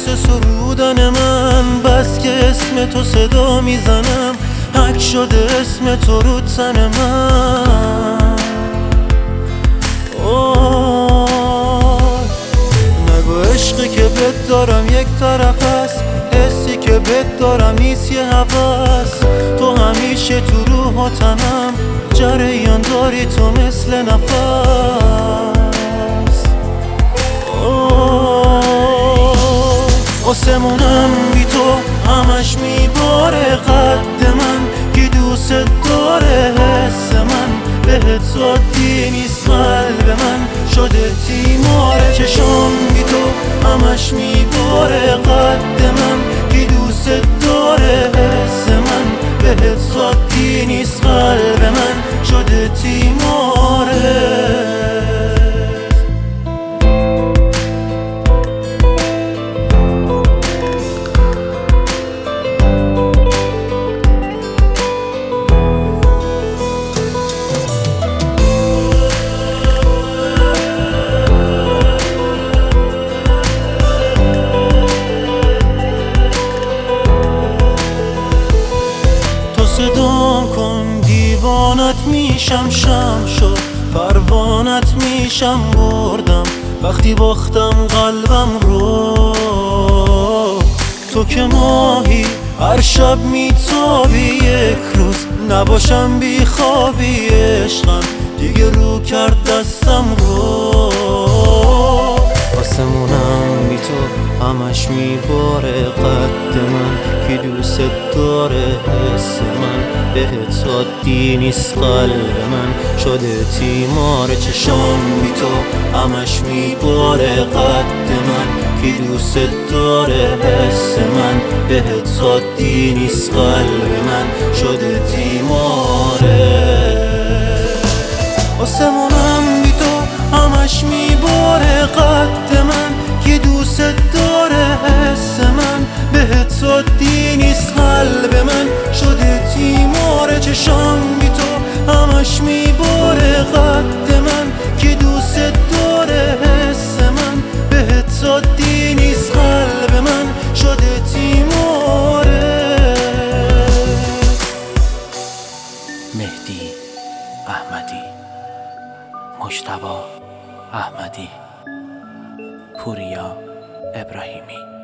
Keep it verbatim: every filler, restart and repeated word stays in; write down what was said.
واسه سرودن من، بس که اسم تو صدا میزنم حک شده اسم تو رو تن من. اوه نگو عشقی که بهت دارم یک طرف است، حسی که بهت دارم نیست یه هوس. تو همیشه تو روح و تنم، جریان داری تو مثل نفس. آسمونم بی تو همش میباره قد من، کی دوست داره حس من بهت عادی نیست. قلب من شده تیمار چشام بی تو همش میباره قد من، کی دوست داره حس من بهت عادی نیست. قلب من شده تیماره. صدام کن دیوانت میشم، شم شد پروانت میشم. بردم وقتی باختم قلبم رو، تو که ماهی هر شب میتابی. یک روز نباشم بی خوابی، عشقم دیگه رو کرد دستم رو. آسمونم بی تو همش میباره قد من، کی دوست داره حس من بهت عادی نیست. قلب من شده تیمار چشام بی تو همش میباره قد من، کی دوست داره حس من بهت عادی نیست. قلب من شده تیماره. آسمونم بی تو همش میباره قد من، کی دوست داره حس من بهت عادی نیست. قلب من شده تیمار چشام بی تو همش میباره قد من، کی دوست داره حس من بهت عادی نیست. قلب من شده تیماره. مهدی احمدی، مجتبی احمدی، پوریا ابراهیمی.